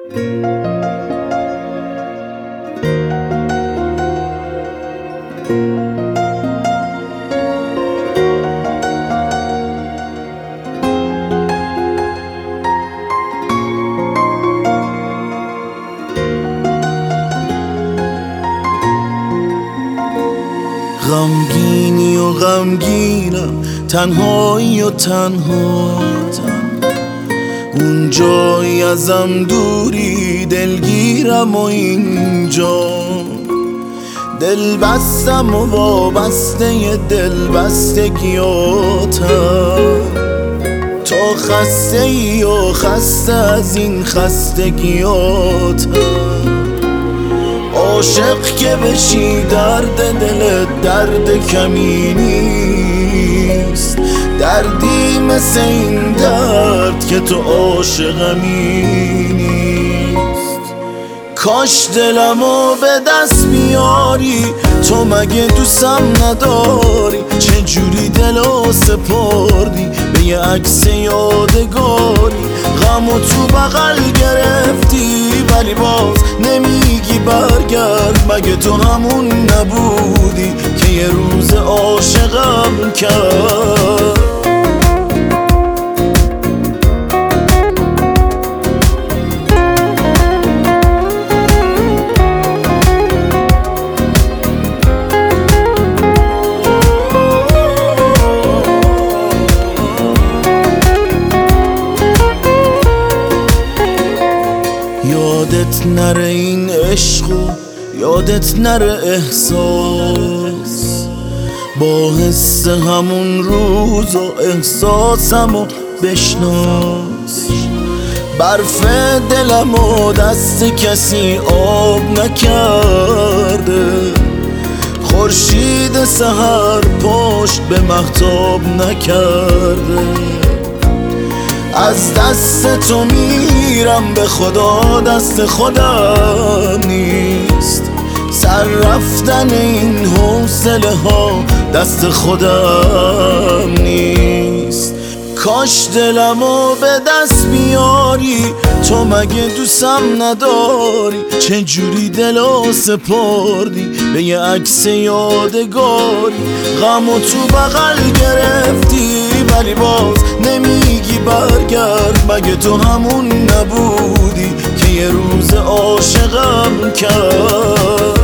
غمگینی و غمگینم، تنهایی و تنها، اون جایی ازم دوری دلگیرم و اینجا دل بستم و وابسته دل بستگیاتم. تو خسته ای و خسته از این خستگیاتم، عاشق که بشی درد دلت درد کمی نیست، دردی مثل این درد که تو عاشقمی نیست. کاش دلمو به دست بیاری، تو مگه دوستم نداری؟ چجوری دلو سپردی به یه عکس یادگاری؟ غمو تو بغل گرفتی ولی باز نمیگی برگرد. مگه تو همون نبودی که یه روز عاشقم کرد؟ یادت نره این عشق و یادت نره احساس، با حس همون روز و احساسمو بشناس. برف دلمو دست کسی آب نکرده، خورشید سحر پشت به مهتاب نکرده. از دست تو میرم به خدا، دست خودم نیست. سر رفتن این حوصله ها دست خودم نیست. کاش دلمو به دست بیاری، تو مگه دوستم نداری؟ چجوری دلو سپردی به یه عکس یادگاری؟ غمو تو بغل گرفتی ولی باز نمیگی برگرد. مگه تو همون نبودی که یه روز عاشقم کرد؟